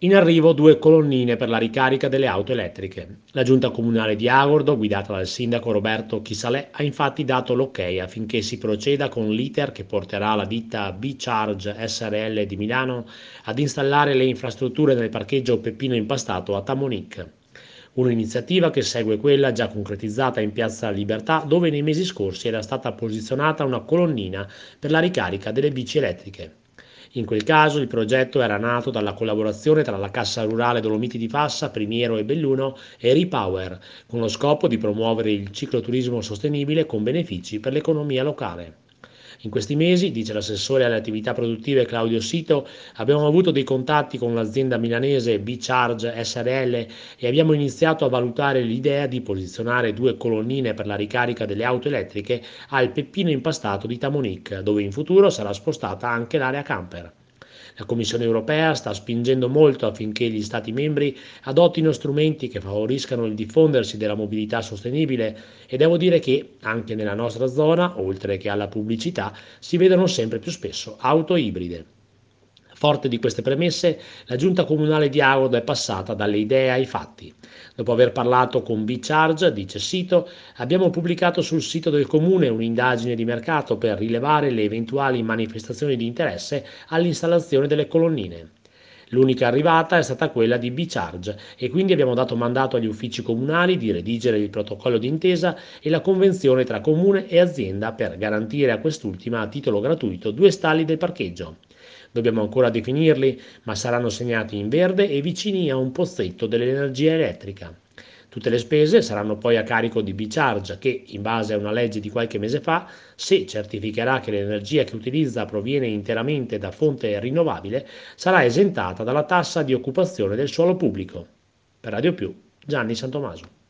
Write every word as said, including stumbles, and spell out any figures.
In arrivo due colonnine per la ricarica delle auto elettriche. La giunta comunale di Agordo, guidata dal sindaco Roberto Chisalè, ha infatti dato l'ok affinché si proceda con l'iter che porterà la ditta B-Charge S R L di Milano ad installare le infrastrutture nel parcheggio Peppino Impastato a Tamonicq. Un'iniziativa che segue quella già concretizzata in Piazza Libertà, dove nei mesi scorsi era stata posizionata una colonnina per la ricarica delle bici elettriche. In quel caso il progetto era nato dalla collaborazione tra la Cassa Rurale Dolomiti di Fassa, Primiero e Belluno e Repower, con lo scopo di promuovere il cicloturismo sostenibile con benefici per l'economia locale. In questi mesi, dice l'assessore alle attività produttive Claudio Sito, abbiamo avuto dei contatti con l'azienda milanese B-Charge S R L e abbiamo iniziato a valutare l'idea di posizionare due colonnine per la ricarica delle auto elettriche al Peppino Impastato di Tamonicq, dove in futuro sarà spostata anche l'area camper. La Commissione europea sta spingendo molto affinché gli Stati membri adottino strumenti che favoriscano il diffondersi della mobilità sostenibile e devo dire che anche nella nostra zona, oltre che alla pubblicità, si vedono sempre più spesso auto ibride. Forte di queste premesse, la giunta comunale di Agordo è passata dalle idee ai fatti. Dopo aver parlato con B-Charge, dice Sito, abbiamo pubblicato sul sito del comune un'indagine di mercato per rilevare le eventuali manifestazioni di interesse all'installazione delle colonnine. L'unica arrivata è stata quella di B-Charge e quindi abbiamo dato mandato agli uffici comunali di redigere il protocollo d'intesa e la convenzione tra comune e azienda per garantire a quest'ultima a titolo gratuito due stalli del parcheggio. Dobbiamo ancora definirli, ma saranno segnati in verde e vicini a un pozzetto dell'energia elettrica. Tutte le spese saranno poi a carico di B-Charge che, in base a una legge di qualche mese fa, se certificherà che l'energia che utilizza proviene interamente da fonte rinnovabile, sarà esentata dalla tassa di occupazione del suolo pubblico. Per Radio Più, Gianni Santomaso.